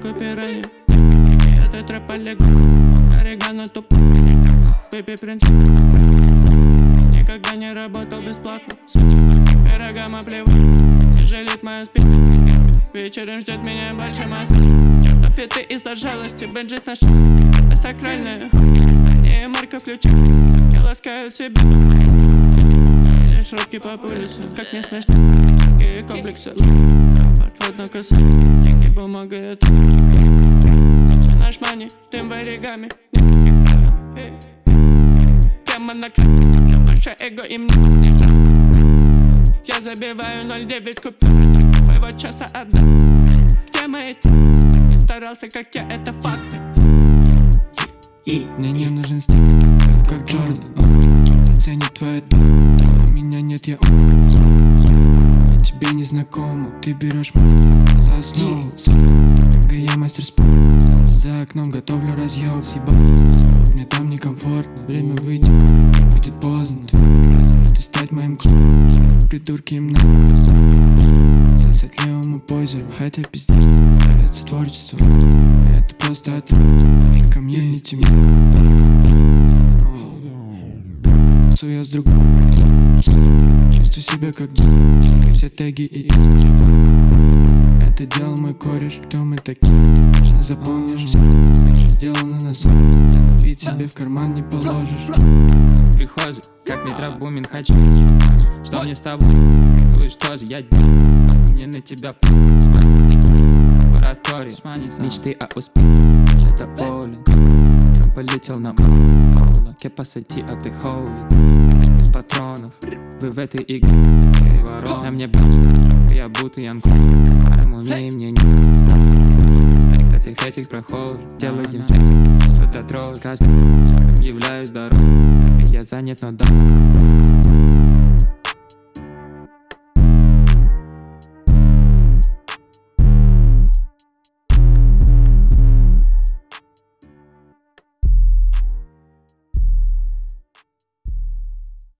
по пиране. Это трэп полигон, орегано тупо. Бэби принцесса. Никогда не работал бесплатно. Феррагама плевать, тяжелит моя спина. Вечером ждет меня большой массаж. Чертов и ты из-за жалости, бенджи с нашей. Это сакральная не марка ключа. Я ласкаю себя. Лишь робки по улице, как не смешно. Такие комплексы. Подвод на касание, деньги, бумага, это наш мани, тем в оригами. Тема на красной, ваше эго им не поддержал. Я забиваю 0,9 купюр, твоего часа отдать. Где мои цели? Не старался, как я, это факты. Мне не нужен стикер, как Джордан. Заценит твои тон, у меня нет, я умер. Тебе не знакомо, ты берешь мой за основу. Стратега, я мастер спорта. Солнце за окном, готовлю разъем. Съебаться, мне там некомфортно. Время выйти, будет поздно. Это стать моим клубом. Придурки им надо сосать левому по озеру. Хотя пиздец, нравится творчество. Это просто отрыв, уже комьюнити. Я с другом чувствую себя как день. Все теги и это делал мой кореш. Кто мы такие? Точно запомнишь все. Слышишь, сделано на совесть. Ведь себе в карман не положишь. Прихожий, как метробумин, хочу. Что мне с тобой? Ты что же я делаю? Мне на тебя лаборатория. Мечты о успехе. Что-то поле. Полетел на кола. Кепасати от их хоуит. Без патронов. Вы в этой игре переворот. На мне бэч, я будто Янко. Умнее мне не старик этих прохожих. Делаем связь, что-то трогает. Каждый являюсь дорогой. Я занят, но да.